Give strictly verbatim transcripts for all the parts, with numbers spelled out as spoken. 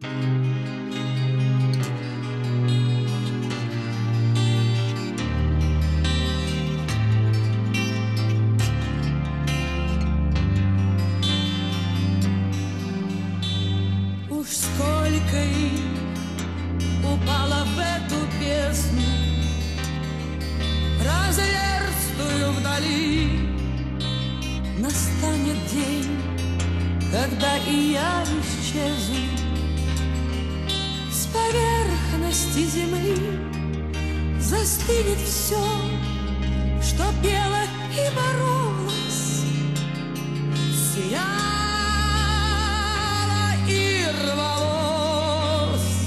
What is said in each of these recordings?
Уж сколько им упало в эту бездну разверстую вдали. Настанет день, когда и я исчезну с поверхности земли. Застынет все, что пело и боролось, сияло и рвалось.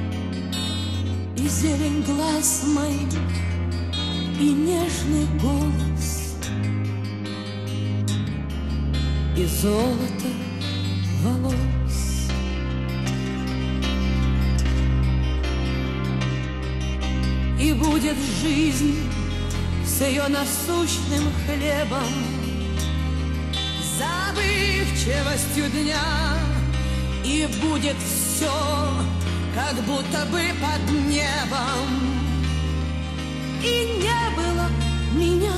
И зелень глаз моих, и нежный голос, и золото волос. И будет жизнь с ее насущным хлебом, забывчивостью дня, и будет все, как будто бы под небом. И не было меня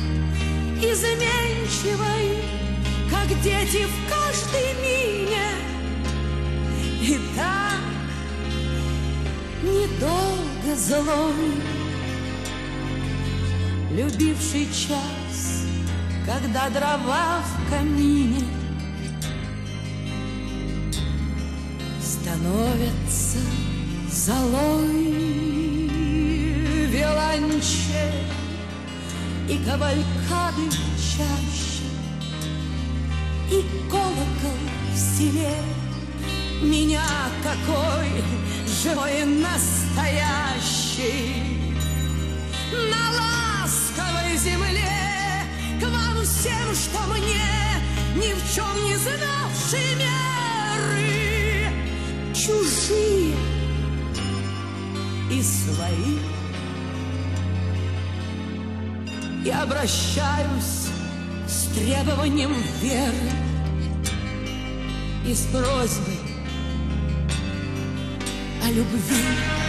изменчивой, как дети в каждой мине, и так недолго злой, любивший час, когда дрова в камине становятся золой. Виолончель и кавалькады в чаще, и колокол в селе меня такой живой и настоящий. На ласковой земле к вам всем, что мне, ни в чем не знавшие меры, чужие и свои. Я обращаюсь с требованием веры и с просьбой о любви.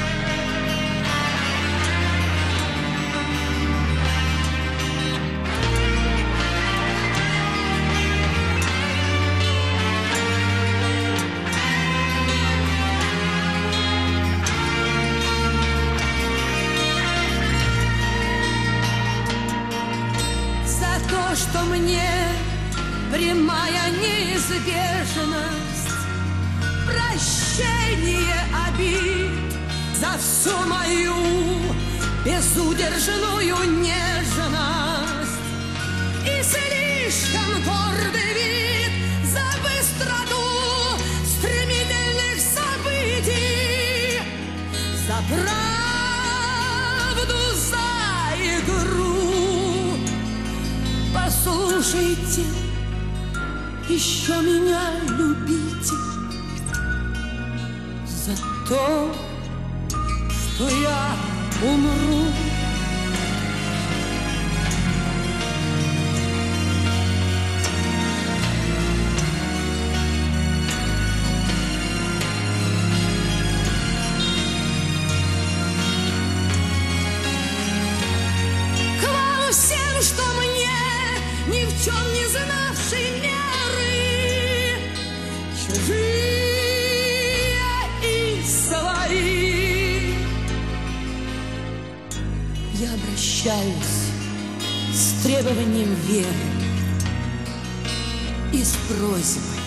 То, что мне прямая неизбежность, прощение обид за всю мою безудержную нежность и слишком гордый вид за быстроту стремительных событий, за правду, за игру. Послушайте, еще меня любите за то, что я умру. К вам всем, что мне, ни в чем не знавшей меры, чужие и свои, я обращаюсь с требованием веры и с просьбой